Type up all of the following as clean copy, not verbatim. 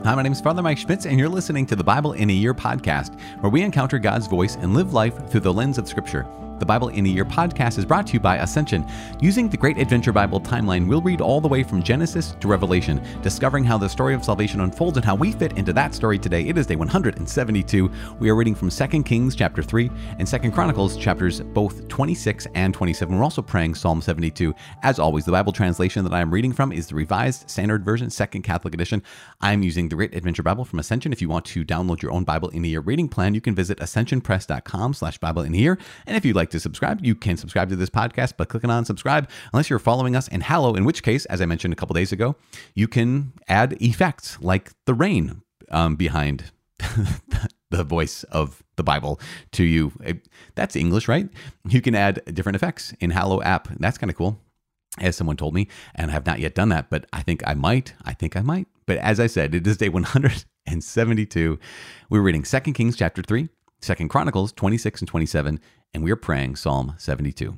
Hi, my name is Father Mike Schmitz, and you're listening to the Bible in a Year podcast, where we encounter God's voice and live life through the lens of Scripture. The Bible in a Year podcast is brought to you by Ascension. Using the Great Adventure Bible timeline, we'll read all the way from Genesis to Revelation, discovering how the story of salvation unfolds and how we fit into that story today. It is day 172. We are reading from 2 Kings chapter 3 and 2 Chronicles chapters both 26 and 27. We're also praying Psalm 72. As always, the Bible translation that I am reading from is the Revised Standard Version, Second Catholic Edition. I'm using the Great Adventure Bible from Ascension. If you want to download your own Bible in a Year reading plan, you can visit ascensionpress.com/Bible in a Year. And if you'd like to subscribe, you can subscribe to this podcast by clicking on subscribe, unless you're following us in Hallow, in which case, as I mentioned a couple days ago, you can add effects like the rain behind the voice of the Bible to you. That's English, right? You can add different effects in Hallow app. That's kind of cool, as someone told me, and I have not yet done that, but I think I might. But as I said, it is day 172. We're reading 2 Kings chapter 3, 2 Chronicles 26 and 27, and we are praying Psalm 72.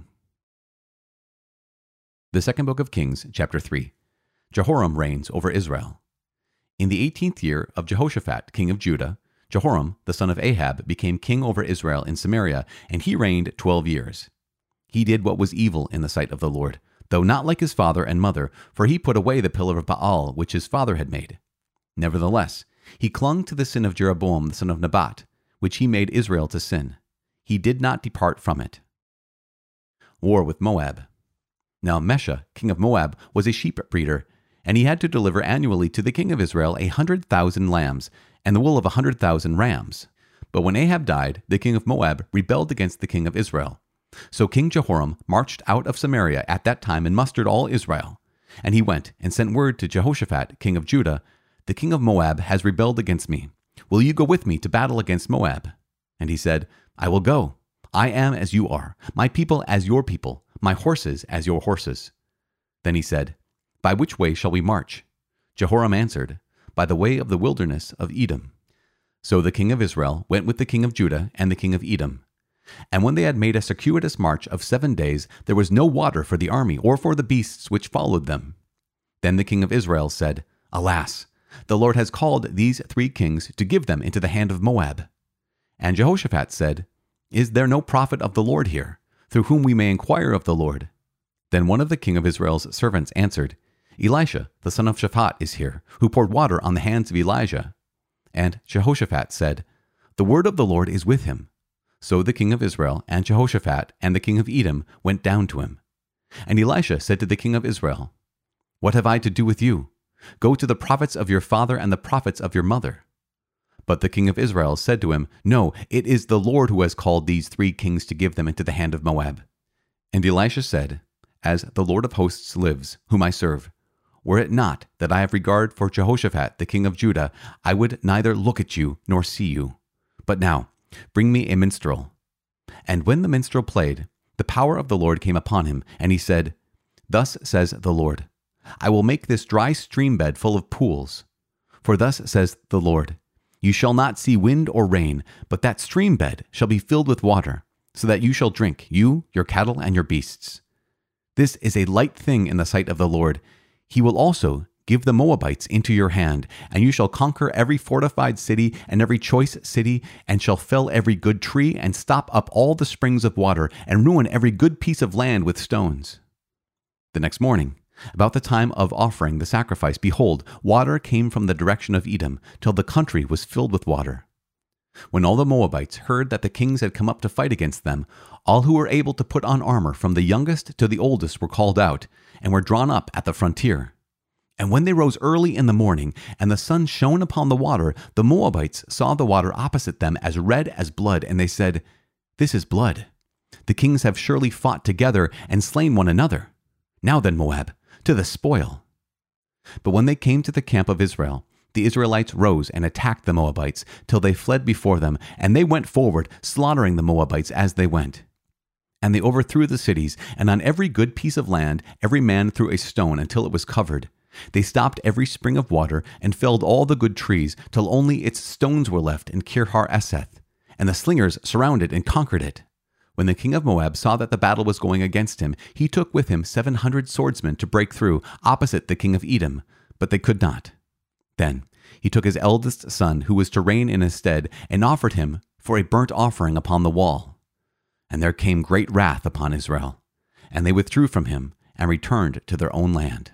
The second book of Kings, chapter 3. Jehoram reigns over Israel. In the 18th year of Jehoshaphat, king of Judah, Jehoram, the son of Ahab, became king over Israel in Samaria, and he reigned 12 years. He did what was evil in the sight of the Lord, though not like his father and mother, for he put away the pillar of Baal, which his father had made. Nevertheless, he clung to the sin of Jeroboam, the son of Nebat, which he made Israel to sin. He did not depart from it. War with Moab. Now Mesha, king of Moab, was a sheep breeder, and he had to deliver annually to the king of Israel 100,000 lambs, and the wool of 100,000 rams. But when Ahab died, the king of Moab rebelled against the king of Israel. So King Jehoram marched out of Samaria at that time and mustered all Israel. And he went and sent word to Jehoshaphat, king of Judah, "The king of Moab has rebelled against me. Will you go with me to battle against Moab?" And he said, "I will go. I am as you are, my people as your people, my horses as your horses." Then he said, "By which way shall we march?" Jehoram answered, "By the way of the wilderness of Edom." So the king of Israel went with the king of Judah and the king of Edom. And when they had made a circuitous march of 7 days, there was no water for the army or for the beasts which followed them. Then the king of Israel said, "Alas, the Lord has called these 3 kings to give them into the hand of Moab." And Jehoshaphat said, "Is there no prophet of the Lord here, through whom we may inquire of the Lord?" Then one of the king of Israel's servants answered, "Elisha, the son of Shaphat, is here, who poured water on the hands of Elijah." And Jehoshaphat said, "The word of the Lord is with him." So the king of Israel and Jehoshaphat and the king of Edom went down to him. And Elisha said to the king of Israel, "What have I to do with you? Go to the prophets of your father and the prophets of your mother." But the king of Israel said to him, "No, it is the Lord who has called these 3 kings to give them into the hand of Moab." And Elisha said, "As the Lord of hosts lives, whom I serve, were it not that I have regard for Jehoshaphat the king of Judah, I would neither look at you nor see you. But now, bring me a minstrel." And when the minstrel played, the power of the Lord came upon him, and he said, "Thus says the Lord, I will make this dry stream bed full of pools. For thus says the Lord, you shall not see wind or rain, but that stream bed shall be filled with water, so that you shall drink, you, your cattle, and your beasts. This is a light thing in the sight of the Lord. He will also give the Moabites into your hand, and you shall conquer every fortified city and every choice city, and shall fell every good tree, and stop up all the springs of water, and ruin every good piece of land with stones." The next morning, about the time of offering the sacrifice, behold, water came from the direction of Edom, till the country was filled with water. When all the Moabites heard that the kings had come up to fight against them, all who were able to put on armor, from the youngest to the oldest, were called out, and were drawn up at the frontier. And when they rose early in the morning, and the sun shone upon the water, the Moabites saw the water opposite them as red as blood, and they said, "This is blood. The kings have surely fought together and slain one another. Now then, Moab, to the spoil." But when they came to the camp of Israel, the Israelites rose and attacked the Moabites, till they fled before them, and they went forward, slaughtering the Moabites as they went. And they overthrew the cities, and on every good piece of land every man threw a stone until it was covered. They stopped every spring of water, and felled all the good trees, till only its stones were left in Kir-Hareseth, and the slingers surrounded and conquered it. When the king of Moab saw that the battle was going against him, he took with him 700 swordsmen to break through, opposite the king of Edom, but they could not. Then he took his eldest son, who was to reign in his stead, and offered him for a burnt offering upon the wall. And there came great wrath upon Israel, and they withdrew from him and returned to their own land.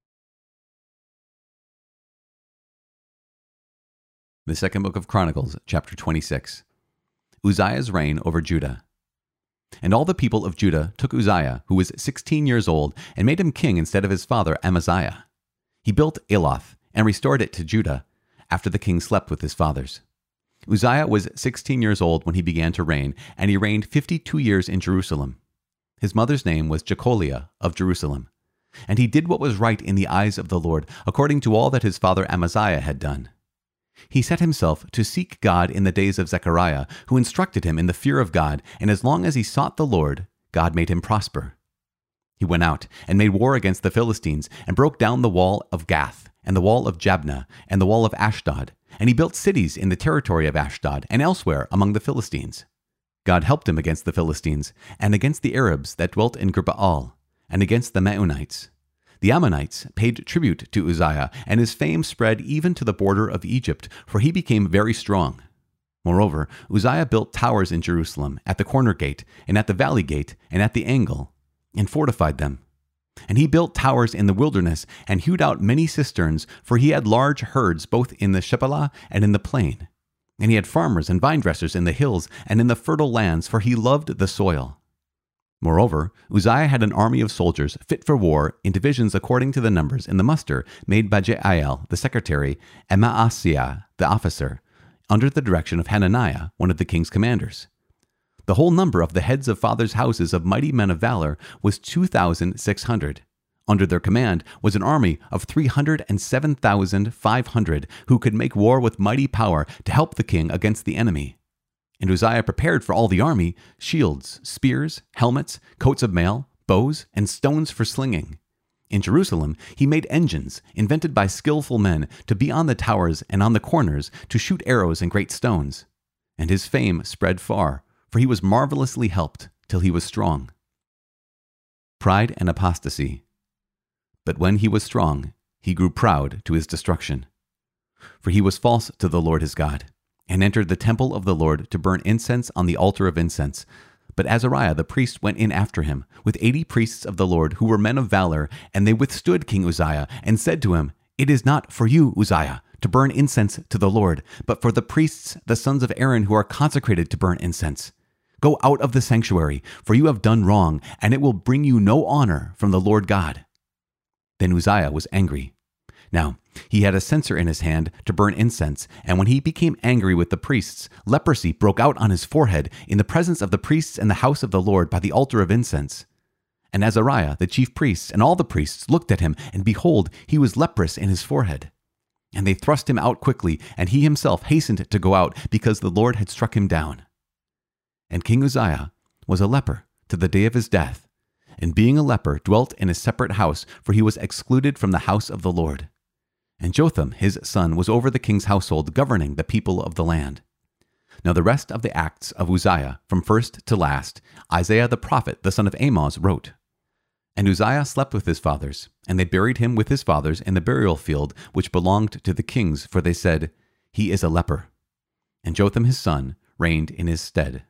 The second book of Chronicles, chapter 26. Uzziah's reign over Judah. And all the people of Judah took Uzziah, who was 16 years old, and made him king instead of his father Amaziah. He built Eloth and restored it to Judah, after the king slept with his fathers. Uzziah was 16 years old when he began to reign, and he reigned 52 years in Jerusalem. His mother's name was Jecholiah of Jerusalem. And he did what was right in the eyes of the Lord, according to all that his father Amaziah had done. He set himself to seek God in the days of Zechariah, who instructed him in the fear of God, and as long as he sought the Lord, God made him prosper. He went out and made war against the Philistines, and broke down the wall of Gath, and the wall of Jabneh, and the wall of Ashdod, and he built cities in the territory of Ashdod, and elsewhere among the Philistines. God helped him against the Philistines, and against the Arabs that dwelt in Gurbaal, and against the Maonites. The Ammonites paid tribute to Uzziah, and his fame spread even to the border of Egypt, for he became very strong. Moreover, Uzziah built towers in Jerusalem, at the corner gate, and at the valley gate, and at the angle, and fortified them. And he built towers in the wilderness, and hewed out many cisterns, for he had large herds both in the Shephelah and in the plain. And he had farmers and vine dressers in the hills and in the fertile lands, for he loved the soil. Moreover, Uzziah had an army of soldiers fit for war in divisions according to the numbers in the muster made by Jeiel the secretary and Maaseiah the officer, under the direction of Hananiah, one of the king's commanders. The whole number of the heads of fathers' houses of mighty men of valor was 2,600. Under their command was an army of 307,500 who could make war with mighty power to help the king against the enemy. And Uzziah prepared for all the army shields, spears, helmets, coats of mail, bows, and stones for slinging. In Jerusalem he made engines, invented by skillful men, to be on the towers and on the corners, to shoot arrows and great stones. And his fame spread far, for he was marvelously helped, till he was strong. Pride and apostasy. But when he was strong, he grew proud to his destruction. For he was false to the Lord his God, and entered the temple of the Lord to burn incense on the altar of incense. But Azariah the priest went in after him, with 80 priests of the Lord, who were men of valor, and they withstood King Uzziah, and said to him, "It is not for you, Uzziah, to burn incense to the Lord, but for the priests, the sons of Aaron, who are consecrated to burn incense. Go out of the sanctuary, for you have done wrong, and it will bring you no honor from the Lord God." Then Uzziah was angry. Now, he had a censer in his hand to burn incense, and when he became angry with the priests, leprosy broke out on his forehead in the presence of the priests in the house of the Lord by the altar of incense. And Azariah, the chief priest, and all the priests looked at him, and behold, he was leprous in his forehead. And they thrust him out quickly, and he himself hastened to go out, because the Lord had struck him down. And King Uzziah was a leper to the day of his death, and being a leper dwelt in a separate house, for he was excluded from the house of the Lord. And Jotham his son was over the king's household, governing the people of the land. Now the rest of the acts of Uzziah, from first to last, Isaiah the prophet, the son of Amoz, wrote. And Uzziah slept with his fathers, and they buried him with his fathers in the burial field which belonged to the kings, for they said, "He is a leper." And Jotham his son reigned in his stead.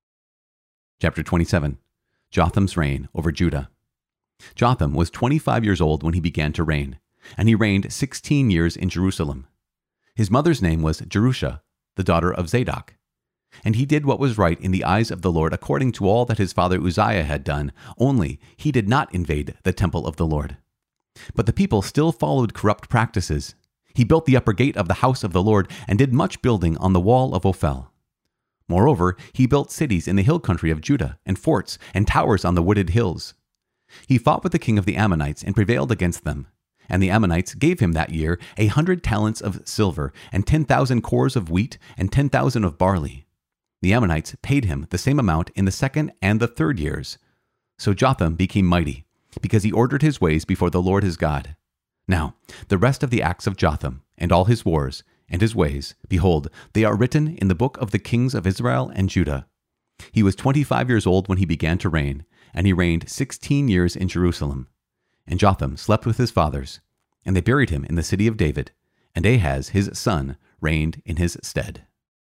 Chapter 27. Jotham's reign over Judah. Jotham was 25 years old when he began to reign, and he reigned 16 years in Jerusalem. His mother's name was Jerusha, the daughter of Zadok. And he did what was right in the eyes of the Lord, according to all that his father Uzziah had done, only he did not invade the temple of the Lord. But the people still followed corrupt practices. He built the upper gate of the house of the Lord, and did much building on the wall of Ophel. Moreover, he built cities in the hill country of Judah, and forts, and towers on the wooded hills. He fought with the king of the Ammonites, and prevailed against them. And the Ammonites gave him that year 100 talents of silver, and 10,000 cores of wheat, and 10,000 of barley. The Ammonites paid him the same amount in the second and the third years. So Jotham became mighty, because he ordered his ways before the Lord his God. Now, the rest of the acts of Jotham, and all his wars, and his ways, behold, they are written in the book of the kings of Israel and Judah. He was 25 years old when he began to reign, and he reigned 16 years in Jerusalem. And Jotham slept with his fathers, and they buried him in the city of David, and Ahaz his son reigned in his stead.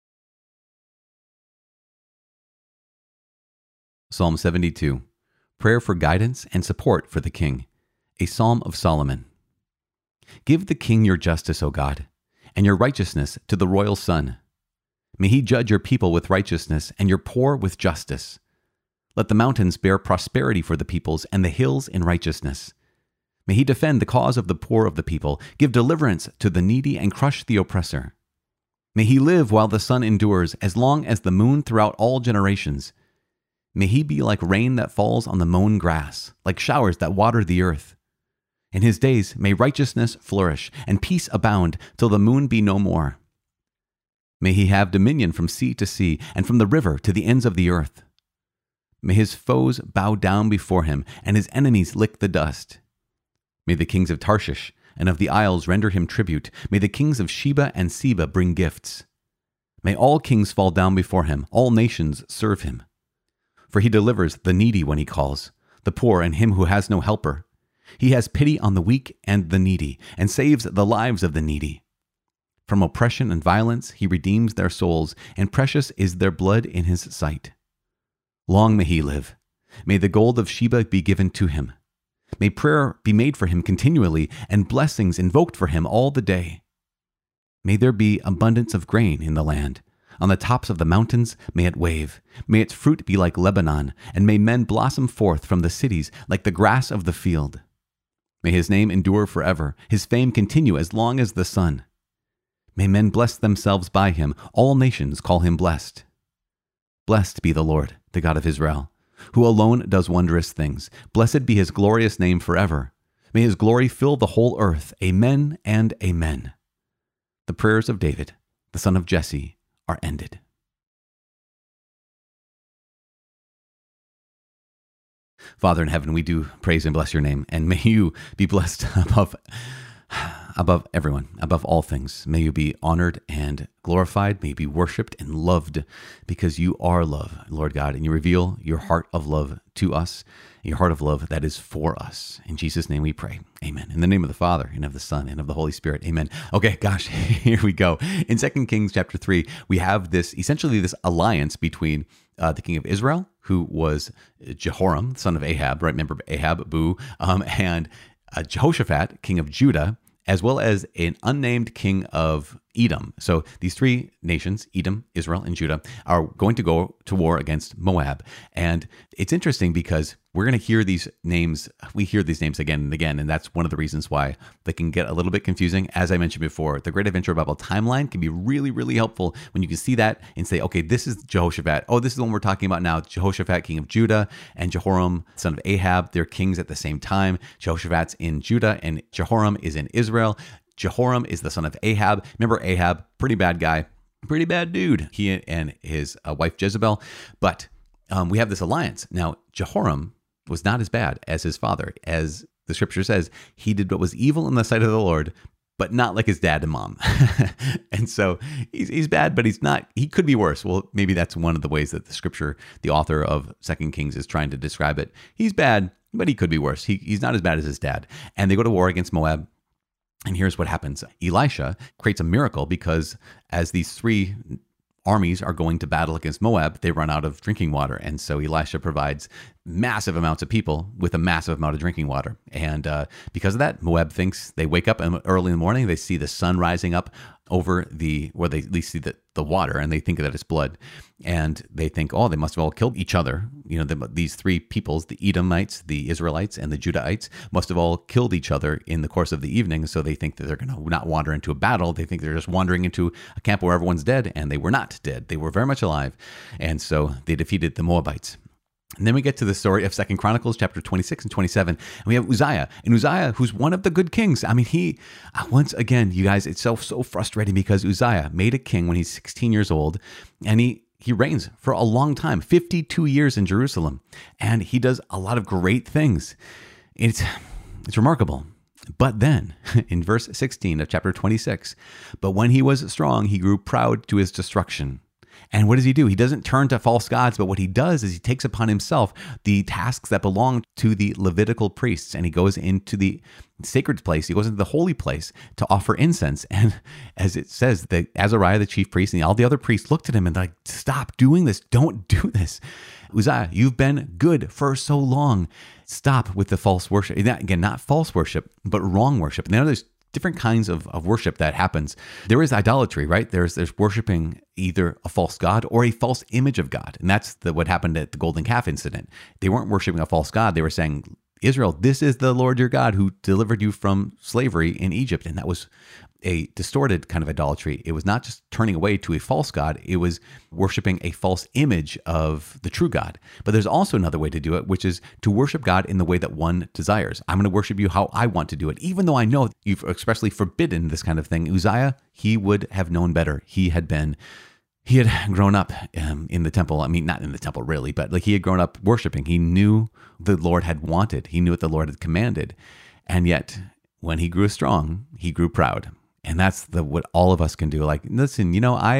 Psalm 72. Prayer for guidance and support for the king. A psalm of Solomon. Give the king your justice, O God, and your righteousness to the royal son. May he judge your people with righteousness and your poor with justice. Let the mountains bear prosperity for the peoples and the hills in righteousness. May he defend the cause of the poor of the people, give deliverance to the needy and crush the oppressor. May he live while the sun endures, as long as the moon throughout all generations. May he be like rain that falls on the mown grass, like showers that water the earth. In his days may righteousness flourish, and peace abound, till the moon be no more. May he have dominion from sea to sea, and from the river to the ends of the earth. May his foes bow down before him, and his enemies lick the dust. May the kings of Tarshish and of the isles render him tribute. May the kings of Sheba and Seba bring gifts. May all kings fall down before him, all nations serve him. For he delivers the needy when he calls, the poor and him who has no helper. He has pity on the weak and the needy, and saves the lives of the needy. From oppression and violence he redeems their souls, and precious is their blood in his sight. Long may he live. May the gold of Sheba be given to him. May prayer be made for him continually, and blessings invoked for him all the day. May there be abundance of grain in the land. On the tops of the mountains may it wave. May its fruit be like Lebanon, and may men blossom forth from the cities like the grass of the field. May his name endure forever, his fame continue as long as the sun. May men bless themselves by him, all nations call him blessed. Blessed be the Lord, the God of Israel, who alone does wondrous things. Blessed be his glorious name forever. May his glory fill the whole earth. Amen and amen. The prayers of David, the son of Jesse, are ended. Father in heaven, we do praise and bless your name, and may you be blessed above everyone, above all things. May you be honored and glorified. May you be worshiped and loved, because you are love, Lord God, and you reveal your heart of love to us, your heart of love that is for us. In Jesus' name we pray. Amen. In the name of the Father, and of the Son, and of the Holy Spirit. Amen. Okay, gosh, here we go. In 2 Kings chapter 3, we have essentially this alliance between the king of Israel, who was Jehoram, son of Ahab, right? Remember Ahab, boo, and Jehoshaphat, king of Judah, as well as an unnamed king of Edom. So these three nations, Edom, Israel, and Judah, are going to go to war against Moab. And it's interesting because we're going to hear these names. We hear these names again and again, and that's one of the reasons why they can get a little bit confusing. As I mentioned before, the Great Adventure Bible timeline can be really, really helpful when you can see that and say, okay, this is Jehoshaphat. Oh, this is the one we're talking about now. Jehoshaphat, king of Judah, and Jehoram, son of Ahab. They're kings at the same time. Jehoshaphat's in Judah, and Jehoram is in Israel. Jehoram is the son of Ahab. Remember Ahab, pretty bad guy, pretty bad dude. He and his wife Jezebel. But we have this alliance. Now, Jehoram was not as bad as his father. As the scripture says, he did what was evil in the sight of the Lord, but not like his dad and mom. And so he's bad, but he's not. He could be worse. Well, maybe that's one of the ways that the scripture, the author of 2 Kings, is trying to describe it. He's bad, but he could be worse. He's not as bad as his dad. And they go to war against Moab. And here's what happens. Elisha creates a miracle because as these three armies are going to battle against Moab, they run out of drinking water. And so Elisha provides massive amounts of people with a massive amount of drinking water. And because of that, Moab thinks, they wake up early in the morning, they see the sun rising up over where they at least see the water, and they think that it's blood. And they think, oh, they must have all killed each other. You know, these three peoples, the Edomites, the Israelites, and the Judahites, must have all killed each other in the course of the evening. So they think that they're going to not wander into a battle. They think they're just wandering into a camp where everyone's dead, and they were not dead. They were very much alive. And so they defeated the Moabites. And then we get to the story of 2 Chronicles chapter 26 and 27. And we have Uzziah. And Uzziah, who's one of the good kings. I mean, once again, you guys, it's so frustrating because Uzziah made a king when he's 16 years old. And he reigns for a long time, 52 years in Jerusalem. And he does a lot of great things. It's remarkable. But then, in verse 16 of chapter 26, but when he was strong, he grew proud to his destruction. And what does he do? He doesn't turn to false gods, but what he does is he takes upon himself the tasks that belong to the Levitical priests, and he goes into the sacred place. He goes into the holy place to offer incense. And as it says, that Azariah, the chief priest, and all the other priests looked at him and they're like, stop doing this. Don't do this. Uzziah, you've been good for so long. Stop with the false worship. Again, not false worship, but wrong worship. And there's different kinds of worship that happens. There is idolatry, right? There's worshiping either a false god or a false image of God. And that's what happened at the golden calf incident. They weren't worshiping a false god. They were saying, Israel, this is the Lord your God who delivered you from slavery in Egypt. And that was a distorted kind of idolatry. It was not just turning away to a false god. It was worshiping a false image of the true God. But there's also another way to do it, which is to worship God in the way that one desires. I'm going to worship you how I want to do it, even though I know you've expressly forbidden this kind of thing. Uzziah, he would have known better. He had grown up in the temple. I mean, not in the temple really, but like he had grown up worshiping. He knew the Lord had wanted. He knew what the Lord had commanded. And yet when he grew strong, he grew proud. And that's what all of us can do. Like, listen,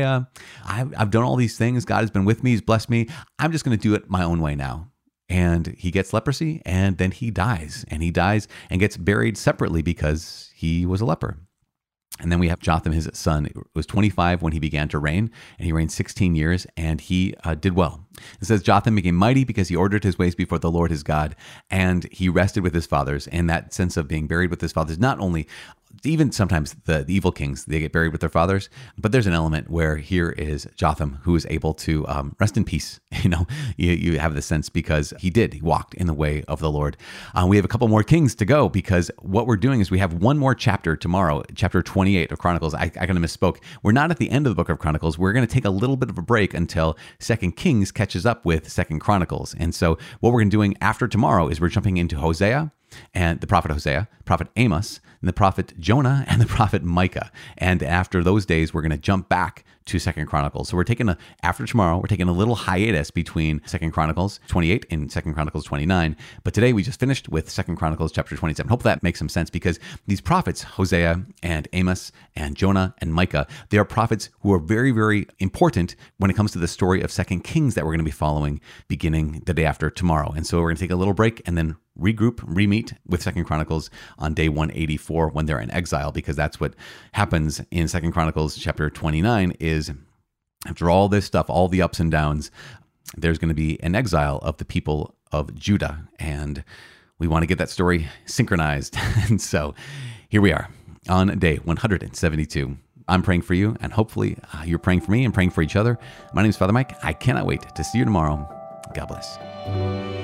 I've done all these things. God has been with me. He's blessed me. I'm just going to do it my own way now. And he gets leprosy and then he dies. And he dies and gets buried separately because he was a leper. And then we have Jotham, his son. It was 25 when he began to reign, and he reigned 16 years, and he did well. It says, Jotham became mighty because he ordered his ways before the Lord his God, and he rested with his fathers. And that sense of being buried with his fathers, not only, even sometimes the evil kings, they get buried with their fathers, but there's an element where here is Jotham who is able to rest in peace. You have the sense because he walked in the way of the Lord. We have a couple more kings to go because what we're doing is we have one more chapter tomorrow, chapter 28 of Chronicles. I kind of misspoke. We're not at the end of the book of Chronicles. We're going to take a little bit of a break until 2 Kings catches up with 2 Chronicles. And so what we're going to be doing after tomorrow is we're jumping into Hosea, and the prophet Hosea, prophet Amos, and the prophet Jonah, and the prophet Micah. And after those days, we're going to jump back to 2 Chronicles. So we're after tomorrow, we're taking a little hiatus between 2 Chronicles 28 and 2 Chronicles 29. But today we just finished with 2 Chronicles chapter 27. Hope that makes some sense because these prophets, Hosea and Amos and Jonah and Micah, they are prophets who are very, very important when it comes to the story of 2 Kings that we're going to be following beginning the day after tomorrow. And so we're going to take a little break and then re-meet with 2 Chronicles on day 184 when they're in exile, because that's what happens in 2 Chronicles chapter 29 is after all this stuff, all the ups and downs, there's going to be an exile of the people of Judah. And we want to get that story synchronized. And so here we are on day 172. I'm praying for you, and hopefully you're praying for me and praying for each other. My name is Father Mike. I cannot wait to see you tomorrow. God bless.